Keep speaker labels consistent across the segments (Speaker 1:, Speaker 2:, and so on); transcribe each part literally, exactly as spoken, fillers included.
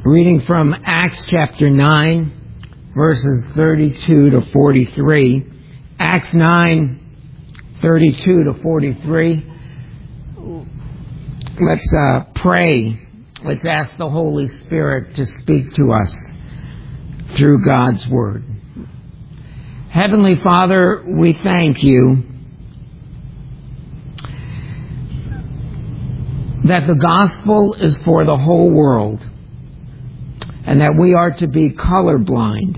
Speaker 1: Reading from Acts chapter nine, verses thirty-two to forty-three. Acts nine, thirty-two to forty-three. Let's uh, pray. Let's ask the Holy Spirit to speak to us through God's Word. Heavenly Father, we thank you that the gospel is for the whole world, and that we are to be colorblind,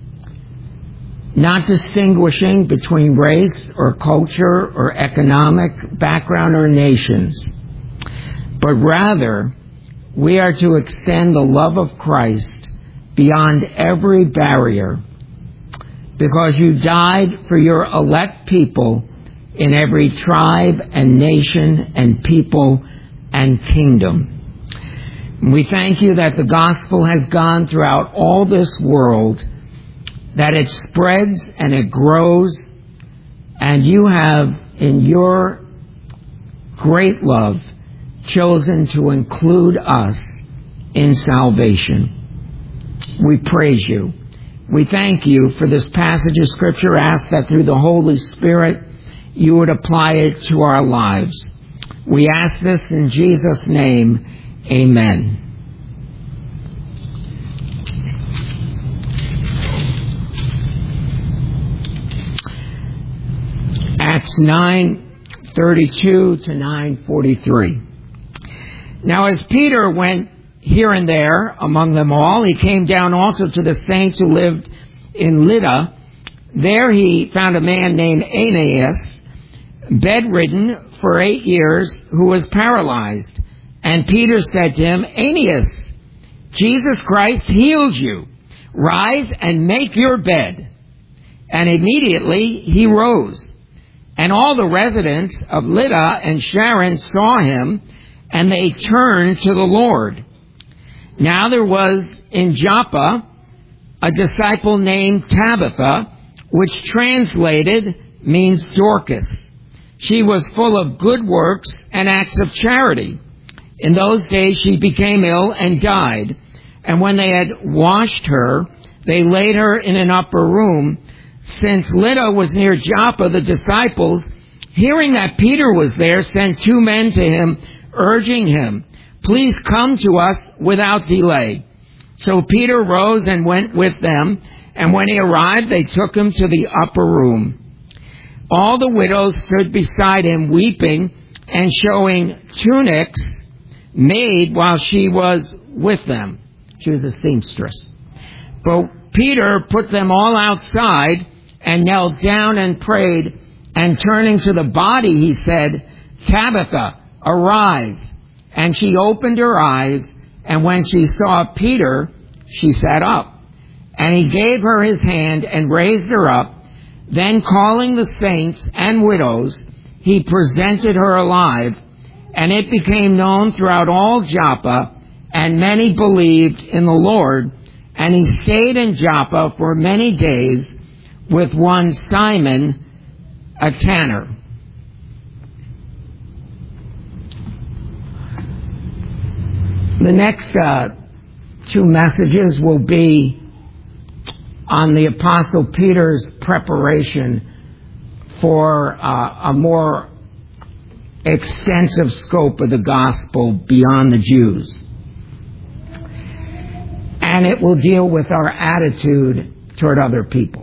Speaker 1: not distinguishing between race or culture or economic background or nations, but rather we are to extend the love of Christ beyond every barrier, because you died for your elect people in every tribe and nation and people and kingdom. We thank you that the gospel has gone throughout all this world, that it spreads and it grows, and you have, in your great love, chosen to include us in salvation. We praise you. We thank you for this passage of Scripture. Ask that through the Holy Spirit you would apply it to our lives. We ask this in Jesus' name. Amen. Acts nine thirty-two to nine forty-three. Now as Peter went here and there among them all, he came down also to the saints who lived in Lydda. There he found a man named Aeneas, bedridden for eight years, who was paralyzed. And Peter said to him, Aeneas, Jesus Christ heals you. Rise and make your bed. And immediately he rose. And all the residents of Lydda and Sharon saw him, and they turned to the Lord. Now there was in Joppa a disciple named Tabitha, which translated means Dorcas. She was full of good works and acts of charity. In those days she became ill and died. And when they had washed her, they laid her in an upper room. Since Lydda was near Joppa, the disciples, hearing that Peter was there, sent two men to him, urging him, Please come to us without delay. So Peter rose and went with them, and when he arrived, they took him to the upper room. All the widows stood beside him, weeping and showing tunics made while she was with them. She was a seamstress. But Peter put them all outside and knelt down and prayed, and turning to the body, he said, Tabitha, arise. And she opened her eyes, and when she saw Peter, she sat up. And he gave her his hand and raised her up. Then calling the saints and widows, he presented her alive, and it became known throughout all Joppa, and many believed in the Lord. And he stayed in Joppa for many days with one Simon, a tanner. The next uh, two messages will be on the Apostle Peter's preparation for uh, a more extensive scope of the gospel beyond the Jews. And it will deal with our attitude toward other people.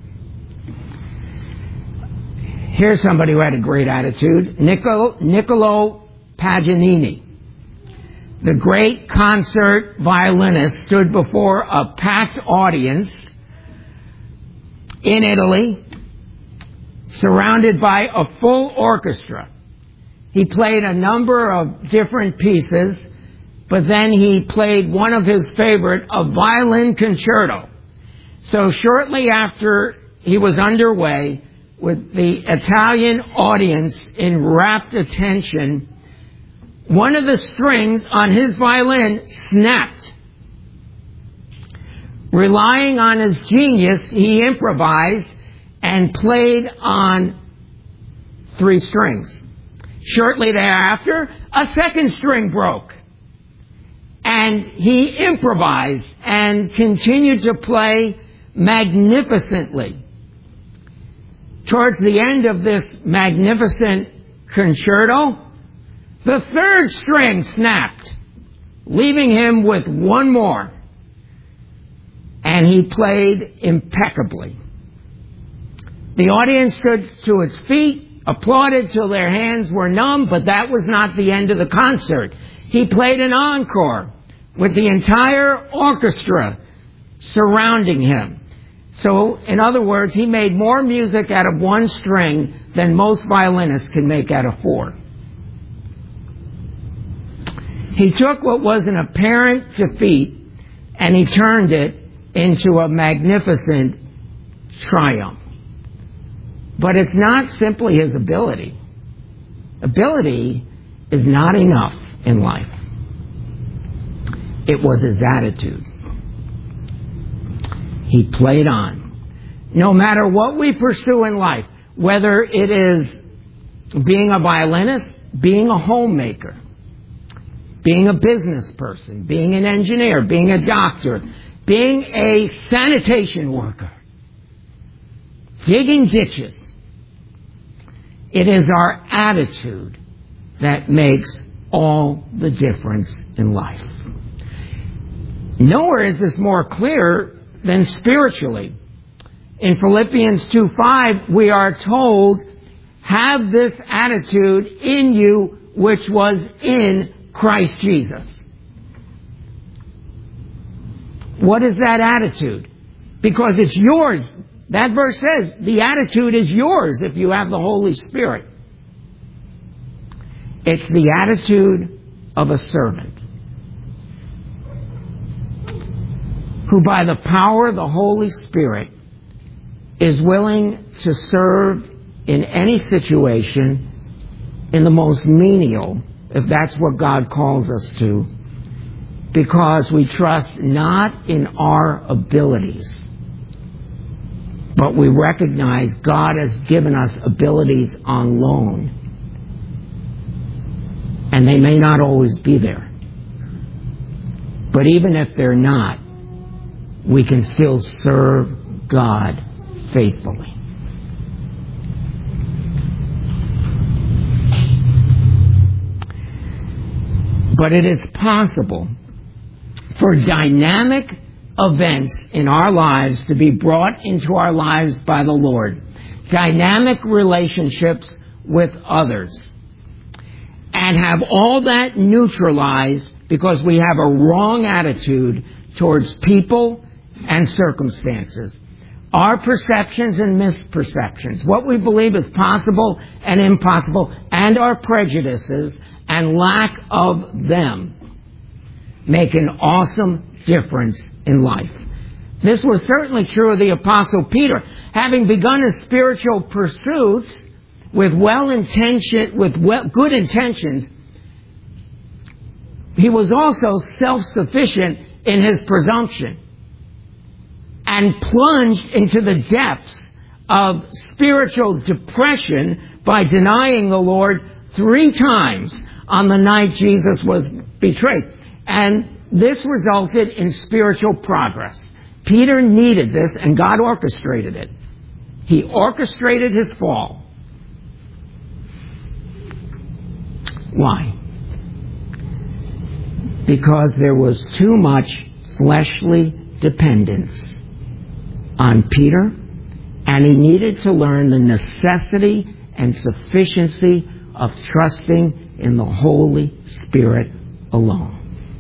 Speaker 1: Here's somebody who had a great attitude. Niccolo, Niccolo Paganini, the great concert violinist, stood before a packed audience in Italy, surrounded by a full orchestra. He played a number of different pieces, but then he played one of his favorite, a violin concerto. So shortly after he was underway, with the Italian audience in rapt attention, one of the strings on his violin snapped. Relying on his genius, he improvised and played on three strings. Shortly thereafter, a second string broke. And he improvised and continued to play magnificently. Towards the end of this magnificent concerto, the third string snapped, leaving him with one more. And he played impeccably. The audience stood to its feet, applauded till their hands were numb, but that was not the end of the concert. He played an encore with the entire orchestra surrounding him. So, in other words, he made more music out of one string than most violinists can make out of four. He took what was an apparent defeat and he turned it into a magnificent triumph. But it's not simply his ability. Ability is not enough in life. It was his attitude. He played on. No matter what we pursue in life, whether it is being a violinist, being a homemaker, being a business person, being an engineer, being a doctor, being a sanitation worker, digging ditches, it is our attitude that makes all the difference in life. Nowhere is this more clear than spiritually. In Philippians two five, we are told, have this attitude in you which was in Christ Jesus. What is that attitude? Because it's yours. That verse says the attitude is yours if you have the Holy Spirit. It's the attitude of a servant who by the power of the Holy Spirit is willing to serve in any situation in the most menial, if that's what God calls us to, because we trust not in our abilities, but we recognize God has given us abilities on loan, and they may not always be there. But even if they're not, we can still serve God faithfully. But it is possible for dynamic events in our lives to be brought into our lives by the Lord. Dynamic relationships with others. And have all that neutralized because we have a wrong attitude towards people and circumstances. Our perceptions and misperceptions, what we believe is possible and impossible, and our prejudices and lack of them make an awesome difference in life. This was certainly true of the Apostle Peter. Having begun his spiritual pursuits with well-intentioned, with well, good intentions, he was also self-sufficient in his presumption and plunged into the depths of spiritual depression by denying the Lord three times on the night Jesus was betrayed. And this resulted in spiritual progress. Peter needed this, and God orchestrated it. He orchestrated his fall. Why? Because there was too much fleshly dependence on Peter, and he needed to learn the necessity and sufficiency of trusting in the Holy Spirit alone.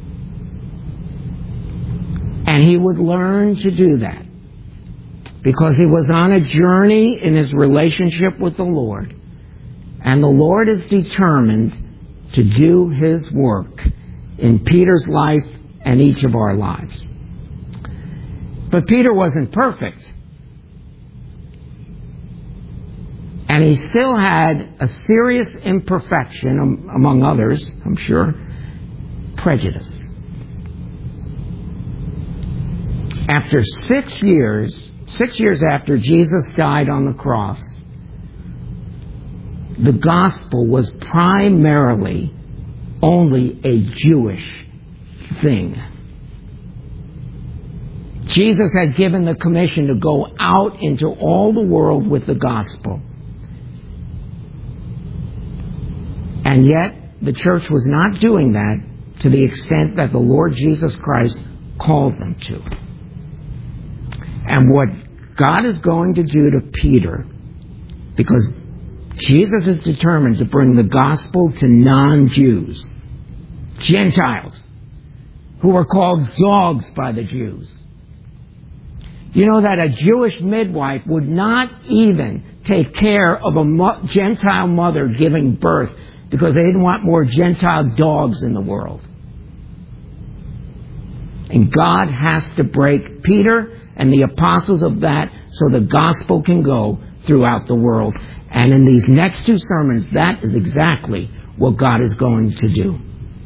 Speaker 1: And he would learn to do that because he was on a journey in his relationship with the Lord. And the Lord is determined to do his work in Peter's life and each of our lives. But Peter wasn't perfect. And he still had a serious imperfection, among others, I'm sure, prejudice. After six years, six years after Jesus died on the cross, the gospel was primarily only a Jewish thing. Jesus had given the commission to go out into all the world with the gospel. And yet, the church was not doing that to the extent that the Lord Jesus Christ called them to. And what God is going to do to Peter, because Jesus is determined to bring the gospel to non-Jews, Gentiles, who were called dogs by the Jews. You know that a Jewish midwife would not even take care of a mo- Gentile mother giving birth because they didn't want more Gentile dogs in the world. And God has to break Peter and the apostles of that so the gospel can go throughout the world. And in these next two sermons, that is exactly what God is going to do.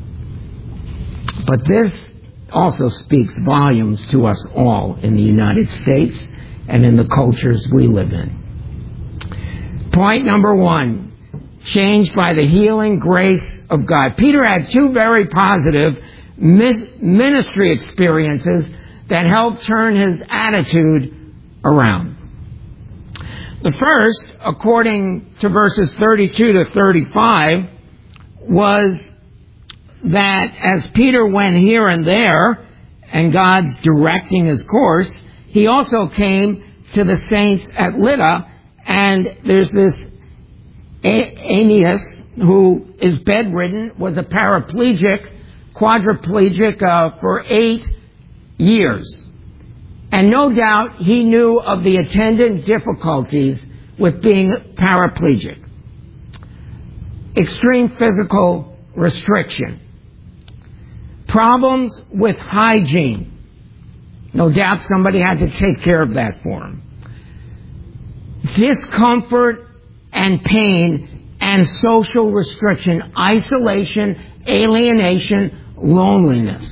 Speaker 1: But this also speaks volumes to us all in the United States and in the cultures we live in. Point number one, changed by the healing grace of God. Peter had two very positive ministry experiences that helped turn his attitude around. The first, according to verses thirty-two to thirty-five, was that as Peter went here and there, and God's directing his course, he also came to the saints at Lydda, and there's this Aeneas who is bedridden, was a paraplegic, quadriplegic uh, for eight years. And no doubt he knew of the attendant difficulties with being paraplegic. Extreme physical restriction. Problems with hygiene. No doubt somebody had to take care of that for him. Discomfort and pain and social restriction, isolation, alienation, loneliness.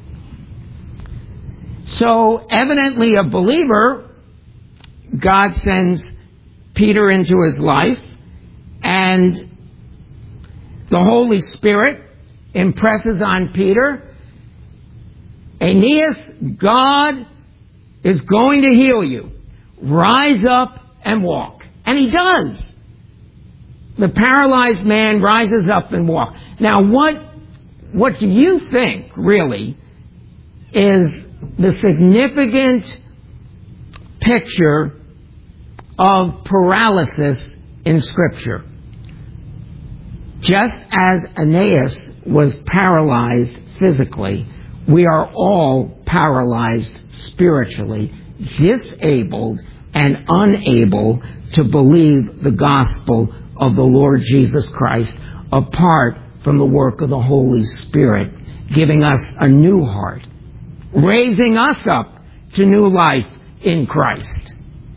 Speaker 1: So, evidently a believer, God sends Peter into his life, and the Holy Spirit impresses on Peter, Aeneas, God is going to heal you. Rise up and walk. And he does. The paralyzed man rises up and walks. Now, what, what do you think, really, is the significant picture of paralysis in Scripture? Just as Aeneas was paralyzed physically, we are all paralyzed spiritually, disabled and unable to believe the gospel of the Lord Jesus Christ apart from the work of the Holy Spirit, giving us a new heart, raising us up to new life in Christ.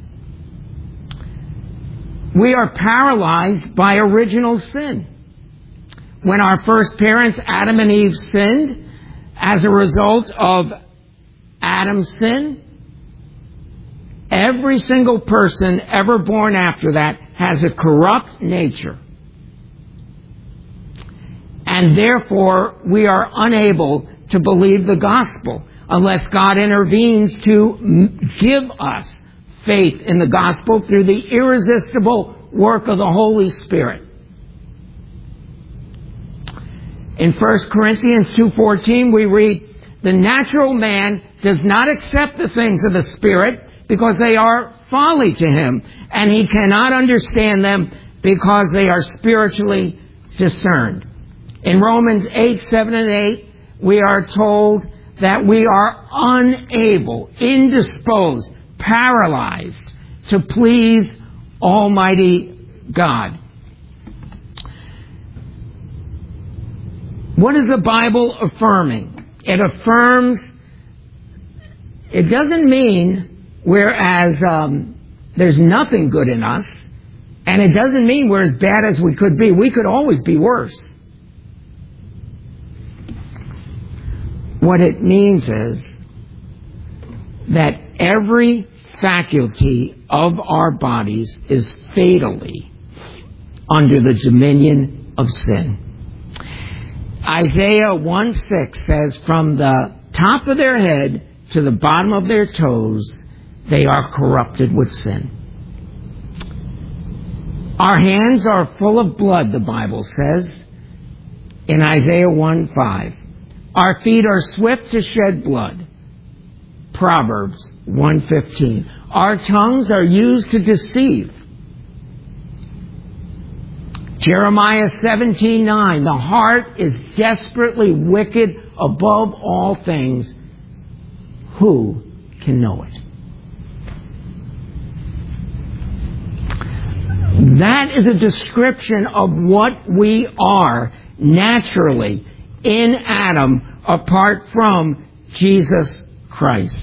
Speaker 1: We are paralyzed by original sin. When our first parents, Adam and Eve, sinned, as a result of Adam's sin, every single person ever born after that has a corrupt nature. And therefore, we are unable to believe the gospel unless God intervenes to give us faith in the gospel through the irresistible work of the Holy Spirit. In First Corinthians two fourteen, we read, "The natural man does not accept the things of the Spirit because they are folly to him, and he cannot understand them because they are spiritually discerned." In Romans eight, seven and eight, we are told that we are unable, indisposed, paralyzed to please Almighty God. What is the Bible affirming? It affirms, it doesn't mean whereas um, there's nothing good in us, and it doesn't mean we're as bad as we could be. We could always be worse. What it means is that every faculty of our bodies is fatally under the dominion of sin. Isaiah one six says, from the top of their head to the bottom of their toes, they are corrupted with sin. Our hands are full of blood, the Bible says in Isaiah one five. Our feet are swift to shed blood. Proverbs one fifteen. Our tongues are used to deceive. Jeremiah seventeen nine. The heart is desperately wicked above all things. Who can know it? That is a description of what we are naturally in Adam apart from Jesus Christ.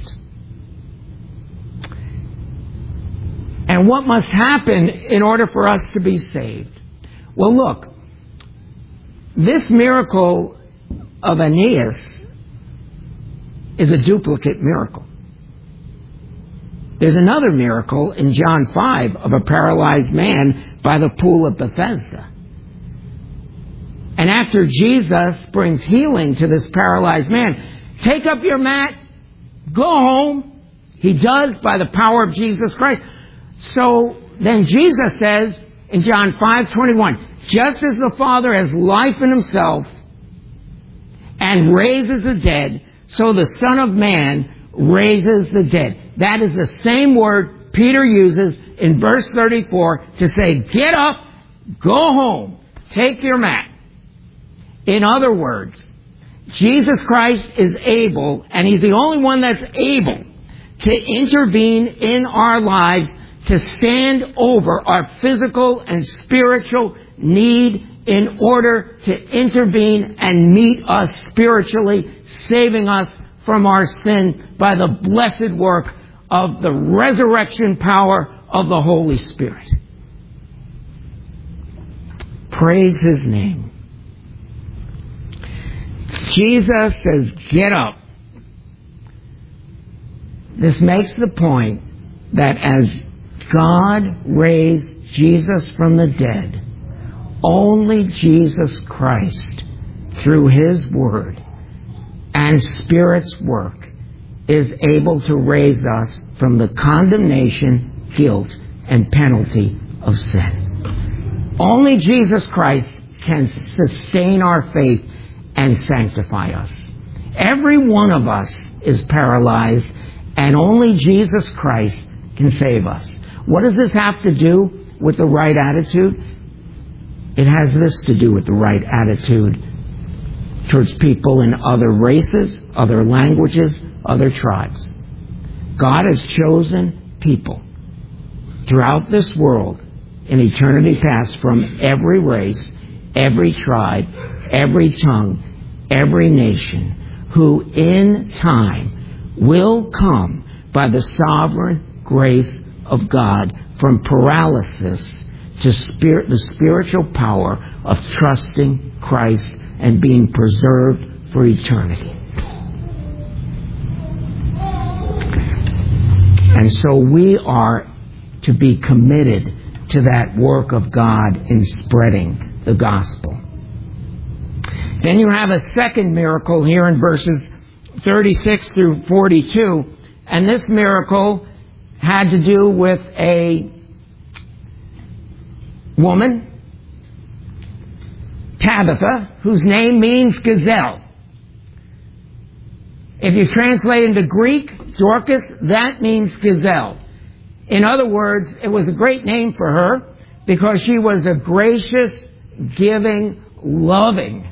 Speaker 1: And what must happen in order for us to be saved? Well, look, this miracle of Aeneas is a duplicate miracle. There's another miracle in John five of a paralyzed man by the pool of Bethesda. And after Jesus brings healing to this paralyzed man, take up your mat, go home. He does by the power of Jesus Christ. So then Jesus says in John five twenty-one, just as the Father has life in himself and raises the dead, so the Son of Man raises the dead. That is the same word Peter uses in verse thirty-four to say, get up, go home, take your mat. In other words, Jesus Christ is able, and he's the only one that's able to intervene in our lives to stand over our physical and spiritual need in order to intervene and meet us spiritually, saving us from our sin by the blessed work of the resurrection power of the Holy Spirit. Praise his name. Jesus says, get up. This makes the point that as God raised Jesus from the dead, only Jesus Christ, through his word and Spirit's work, is able to raise us from the condemnation, guilt, and penalty of sin. Only Jesus Christ can sustain our faith and sanctify us. Every one of us is paralyzed, and only Jesus Christ can save us. What does this have to do with the right attitude? It has this to do with the right attitude towards people in other races, other languages, other tribes. God has chosen people throughout this world in eternity past from every race, every tribe, every tongue, every nation, who in time will come by the sovereign grace of God from paralysis to spirit, the spiritual power of trusting Christ and being preserved for eternity. And so we are to be committed to that work of God in spreading the gospel. Then you have a second miracle here in verses thirty-six through forty-two. And this miracle had to do with a woman, Tabitha, whose name means gazelle. If you translate into Greek, Dorcas, that means gazelle. In other words, it was a great name for her because she was a gracious, giving, loving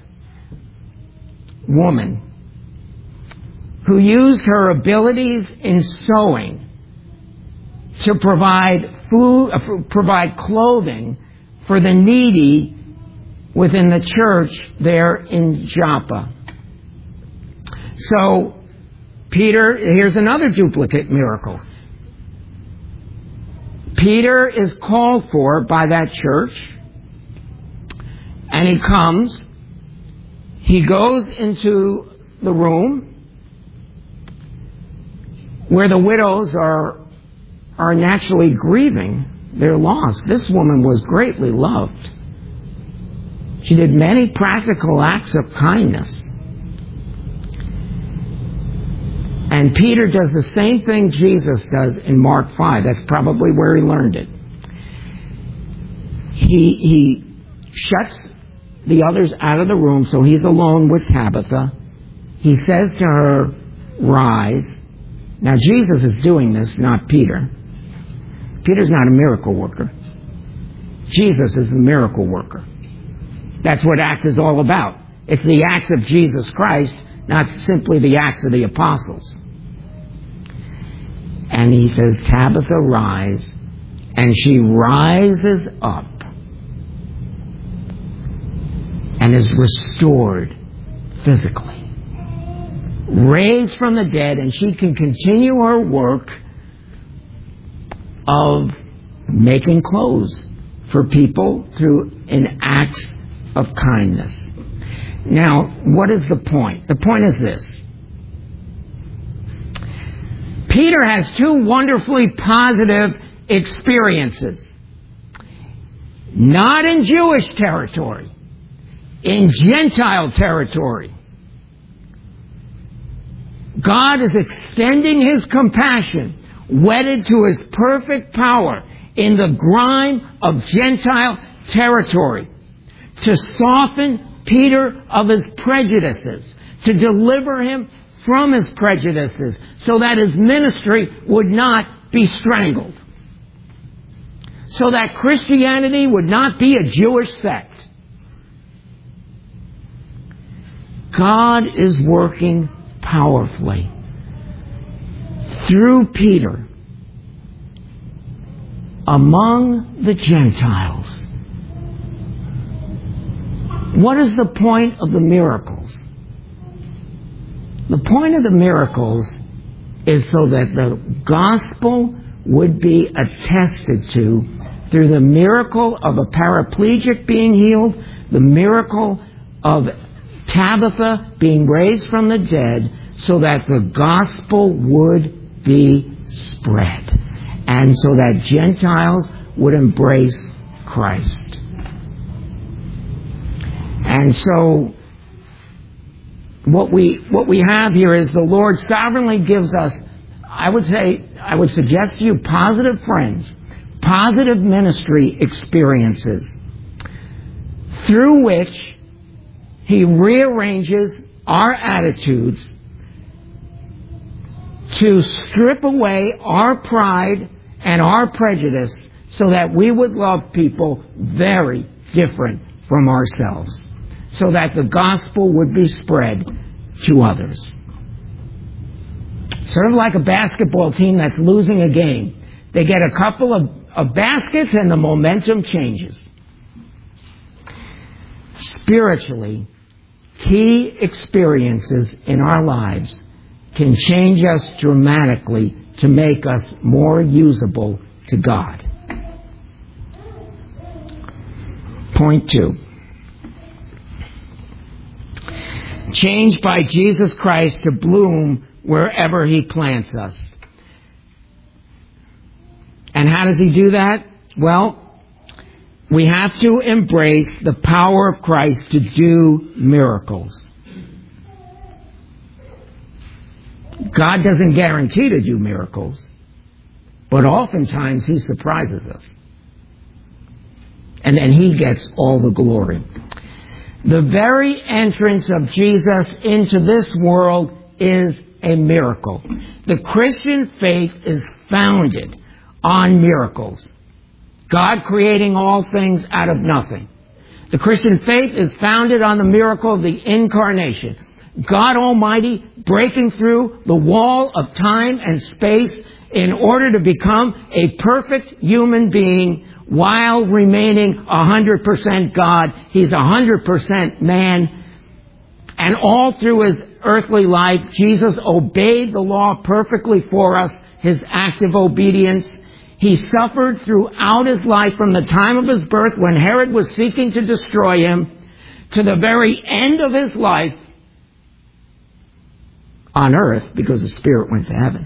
Speaker 1: woman who used her abilities in sewing to provide food, uh, provide clothing for the needy within the church there in Joppa. So, Peter, here's another duplicate miracle. Peter is called for by that church, and he comes, he goes into the room where the widows are are naturally grieving their loss. This woman was greatly loved. She did many practical acts of kindness. And Peter does the same thing Jesus does in Mark five. That's probably where he learned it. He, he shuts the others out of the room, so he's alone with Tabitha. He says to her, rise. Now, Jesus is doing this, not Peter. Peter's not a miracle worker. Jesus is the miracle worker. That's what Acts is all about. It's the acts of Jesus Christ, not simply the acts of the apostles. And he says, Tabitha, rise. And she rises up and is restored physically. Raised from the dead, and she can continue her work of making clothes for people through an act of kindness. Now, what is the point? The point is this. Peter has two wonderfully positive experiences. Not in Jewish territory, in Gentile territory. God is extending His compassion, wedded to His perfect power in the grime of Gentile territory, to soften Peter of his prejudices, to deliver him from his prejudices, so that his ministry would not be strangled, so that Christianity would not be a Jewish sect. God is working powerfully through Peter among the Gentiles. What is the point of the miracles? The point of the miracles is so that the gospel would be attested to through the miracle of a paraplegic being healed, the miracle of Tabitha being raised from the dead, so that the gospel would be spread, and so that Gentiles would embrace Christ. And so what we what we have here is the Lord sovereignly gives us, I would say, I would suggest to you, positive friends, positive ministry experiences, through which He rearranges our attitudes to strip away our pride and our prejudice, so that we would love people very different from ourselves, so that the gospel would be spread to others. Sort of like a basketball team that's losing a game. They get a couple of, of baskets and the momentum changes. Spiritually, key experiences in our lives can change us dramatically to make us more usable to God. Point two. Changed by Jesus Christ to bloom wherever He plants us. And how does He do that? Well, we have to embrace the power of Christ to do miracles. God doesn't guarantee to do miracles, but oftentimes He surprises us. And then He gets all the glory. The very entrance of Jesus into this world is a miracle. The Christian faith is founded on miracles. God creating all things out of nothing. The Christian faith is founded on the miracle of the incarnation. God Almighty breaking through the wall of time and space in order to become a perfect human being while remaining one hundred percent God. He's one hundred percent man. And all through His earthly life, Jesus obeyed the law perfectly for us, His active obedience. He suffered throughout His life, from the time of His birth when Herod was seeking to destroy Him, to the very end of His life on earth, because the Spirit went to heaven,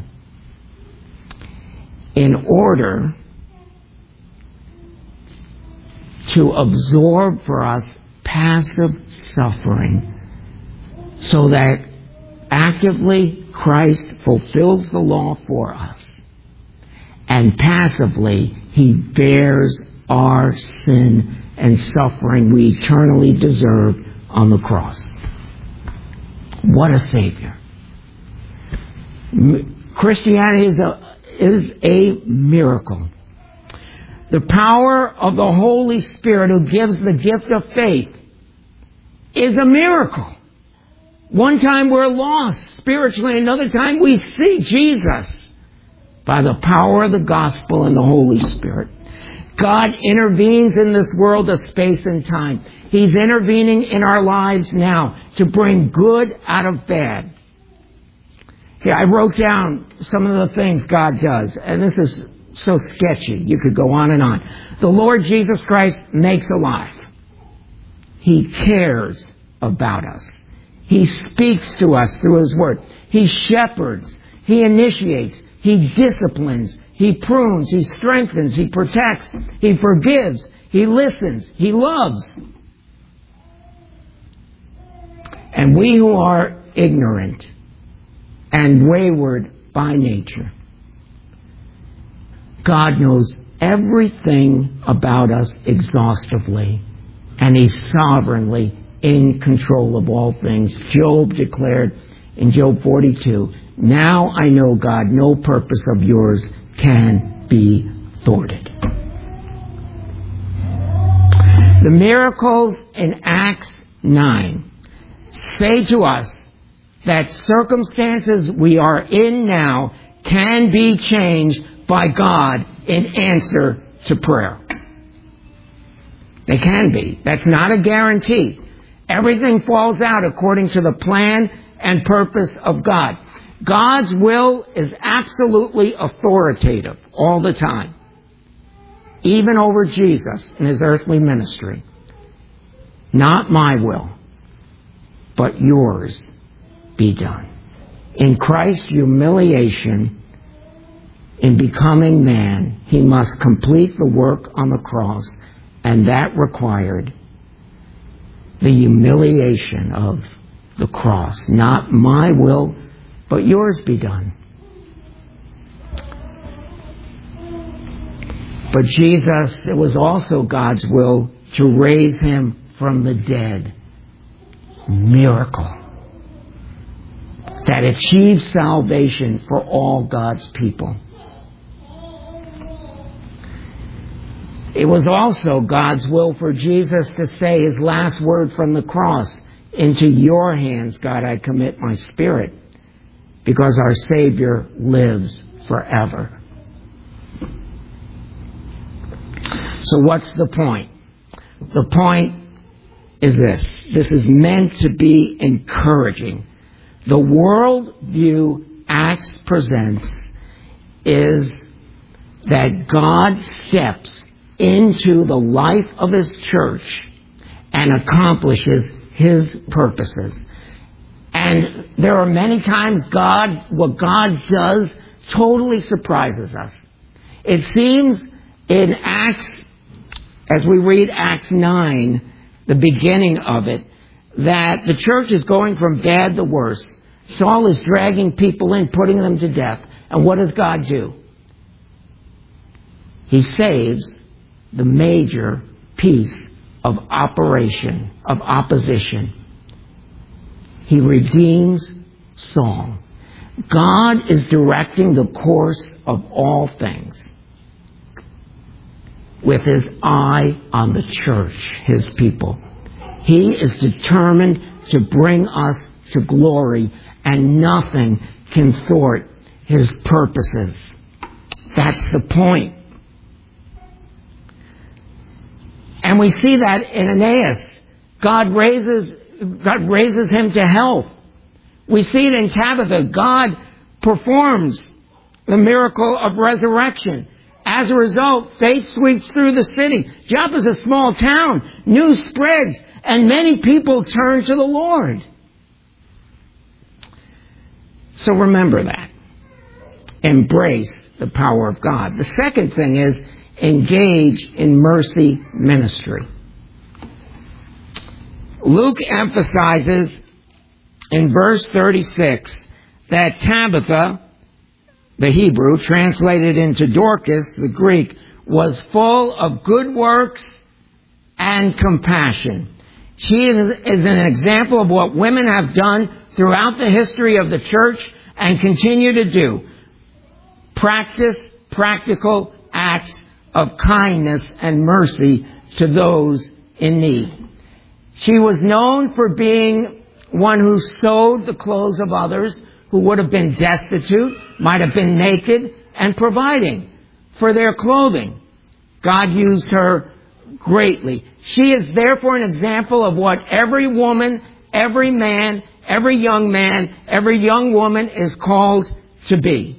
Speaker 1: in order to absorb for us passive suffering so that actively Christ fulfills the law for us, and passively He bears our sin and suffering we eternally deserve on the cross. What a Savior. Christianity is a, is a miracle. The power of the Holy Spirit who gives the gift of faith is a miracle. One time we're lost spiritually, another time we see Jesus by the power of the gospel and the Holy Spirit. God intervenes in this world of space and time. He's intervening in our lives now to bring good out of bad. Here, I wrote down some of the things God does, and this is so sketchy. You could go on and on. The Lord Jesus Christ makes alive. He cares about us. He speaks to us through His Word. He shepherds. He initiates. He disciplines. He prunes. He strengthens. He protects. He forgives. He listens. He loves. And we who are ignorant and wayward by nature, God knows everything about us exhaustively, and He's sovereignly in control of all things. Job declared in Job forty-two, "Now I know, God, no purpose of yours can be thwarted." The miracles in Acts nine say to us that circumstances we are in now can be changed by God in answer to prayer. They can be. That's not a guarantee. Everything falls out according to the plan and purpose of God. God's will is absolutely authoritative all the time, even over Jesus in His earthly ministry. Not my will, but yours be done. In Christ's humiliation, in becoming man, He must complete the work on the cross, and that required the humiliation of the cross. Not my will, but yours be done. But Jesus, it was also God's will to raise Him from the dead. Miracle that achieves salvation for all God's people. It was also God's will for Jesus to say His last word from the cross, "Into your hands, God, I commit my spirit," because our Savior lives forever. So what's the point? The point is this. This is meant to be encouraging. The worldview Acts presents is that God steps into the life of His church and accomplishes His purposes. And there are many times God, what God does totally surprises us. It seems in Acts, as we read Acts nine, the beginning of it, that the church is going from bad to worse. Saul is dragging people in, putting them to death. And what does God do? He saves the major piece of operation, of opposition. He redeems Saul. God is directing the course of all things with His eye on the church, His people. He is determined to bring us to glory, and nothing can thwart His purposes. That's the point. And we see that in Aeneas. God raises, God raises him to health. We see it in Tabitha. God performs the miracle of resurrection. As a result, faith sweeps through the city. Joppa is a small town. News spreads, and many people turn to the Lord. So remember that. Embrace the power of God. The second thing is engage in mercy ministry. Luke emphasizes in verse thirty-six that Tabitha, the Hebrew, translated into Dorcas, the Greek, was full of good works and compassion. She is, is an example of what women have done throughout the history of the church and continue to do. Practice practical acts of kindness and mercy to those in need. She was known for being one who sewed the clothes of others who would have been destitute, might have been naked, and providing for their clothing. God used her greatly. She is therefore an example of what every woman, every man, every young man, every young woman is called to be.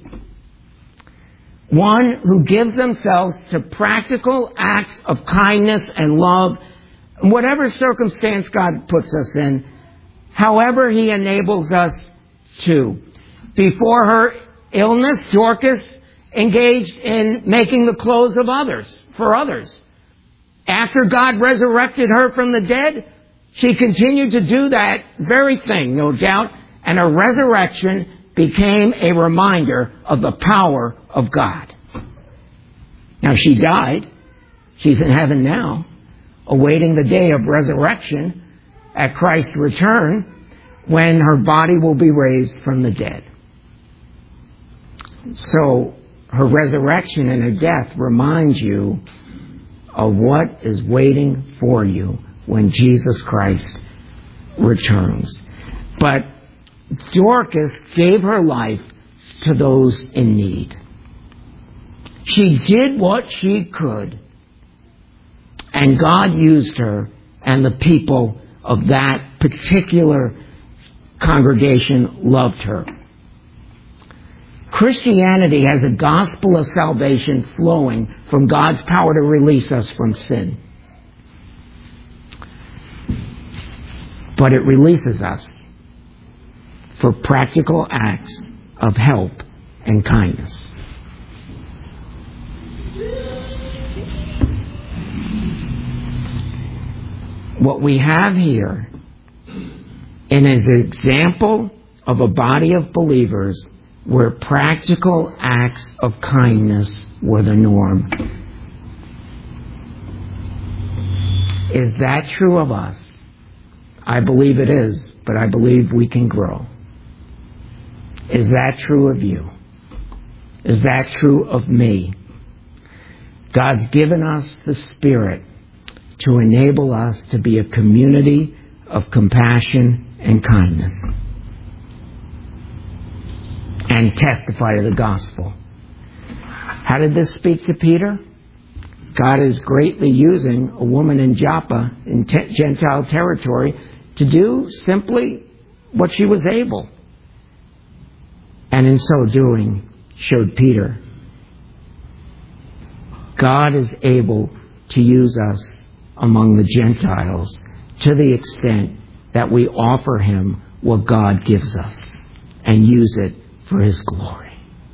Speaker 1: One who gives themselves to practical acts of kindness and love, in whatever circumstance God puts us in, however He enables us to. Before her illness, Dorcas engaged in making the clothes of others, for others. After God resurrected her from the dead, she continued to do that very thing, no doubt, and her resurrection became a reminder of the power of God. Now, she died. She's in heaven now, awaiting the day of resurrection at Christ's return, when her body will be raised from the dead. So, her resurrection and her death reminds you of what is waiting for you when Jesus Christ returns. But Dorcas gave her life to those in need. She did what she could, and God used her, and the people of that particular congregation loved her. Christianity has a gospel of salvation flowing from God's power to release us from sin. But it releases us for practical acts of help and kindness. What we have here is an example of a body of believers where practical acts of kindness were the norm. Is that true of us? I believe it is, but I believe we can grow. Is that true of you? Is that true of me? God's given us the Spirit to enable us to be a community of compassion and kindness and testify to the gospel. How did this speak to Peter? God is greatly using a woman in Joppa, in te- Gentile territory, to do simply what she was able. And in so doing, showed Peter, God is able to use us among the Gentiles to the extent that we offer Him what God gives us and use it for His glory.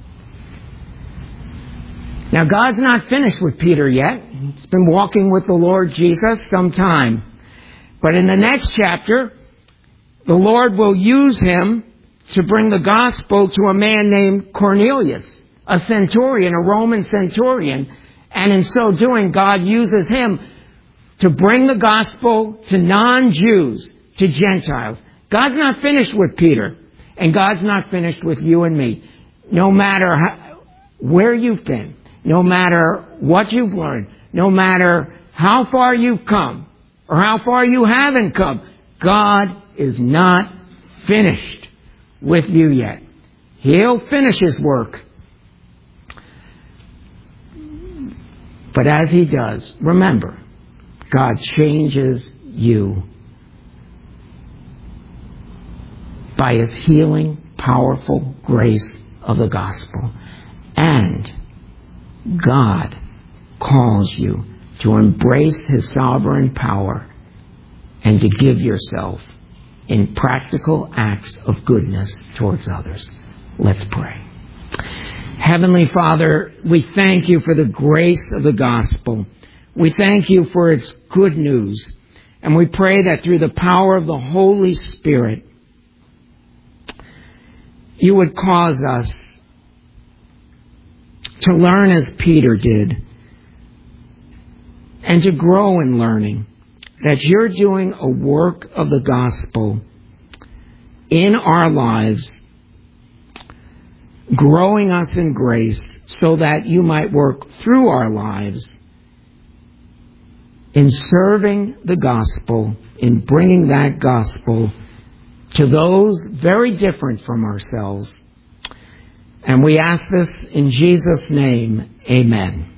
Speaker 1: Now, God's not finished with Peter yet. He's been walking with the Lord Jesus some time. But in the next chapter, the Lord will use him to bring the gospel to a man named Cornelius, a centurion, a Roman centurion. And in so doing, God uses him to bring the gospel to non-Jews, to Gentiles. God's not finished with Peter, and God's not finished with you and me. No matter how, where you've been, no matter what you've learned, no matter how far you've come, or how far you haven't come, God is not finished with you yet. He'll finish His work. But as He does, remember, God changes you by His healing, powerful grace of the gospel. And God calls you to embrace His sovereign power and to give yourself in practical acts of goodness towards others. Let's pray. Heavenly Father, we thank You for the grace of the gospel. We thank You for its good news. And we pray that through the power of the Holy Spirit, you would cause us to learn as Peter did and to grow in learning, that you're doing a work of the gospel in our lives, growing us in grace so that you might work through our lives in serving the gospel, in bringing that gospel to those very different from ourselves. And we ask this in Jesus' name, amen.